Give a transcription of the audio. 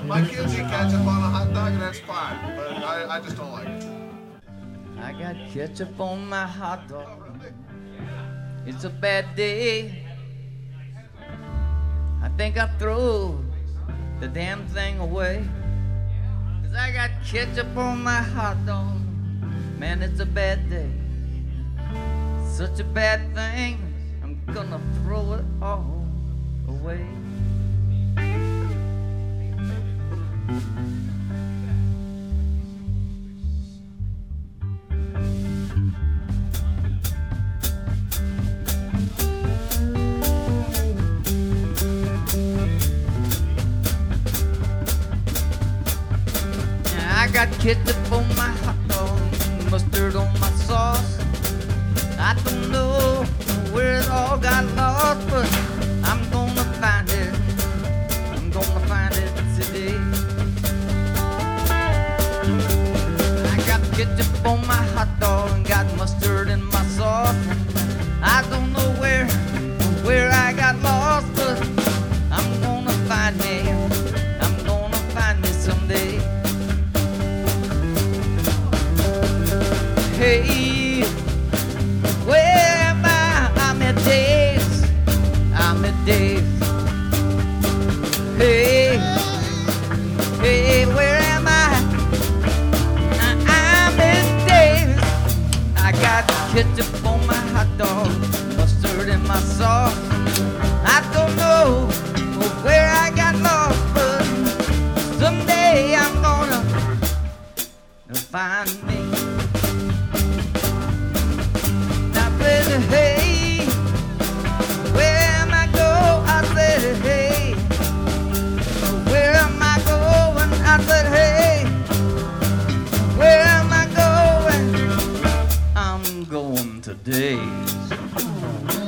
My kids eat ketchup on a hot dog and that's fine, but I just don't like it. I got ketchup on my hot dog. It's a bad day. I think I'll throw the damn thing away. 'Cause I got ketchup on my hot dog. Man, it's a bad day. Such a bad thing, I'm gonna throw it all away. I got ketchup on my hot dog, mustard on my sauce. I don't know where it all got lost, but I'm gonna find it. I'm gonna find it today. I got ketchup on my hot dog and got mustard in my sauce. I don't know where I got lost, but I'm gonna find me. I'm gonna find me someday. Hey, where am I? I'm at Dave's. I'm at Dave's. Hey, hey, where am I? I'm at Dave's. I got ketchup on my hot dog, mustard in my sauce. I don't know where I got lost, but someday I'm gonna find me. Hey, where am I going? I said, hey, where am I going? I said, hey, where am I going? I'm going to Dave's.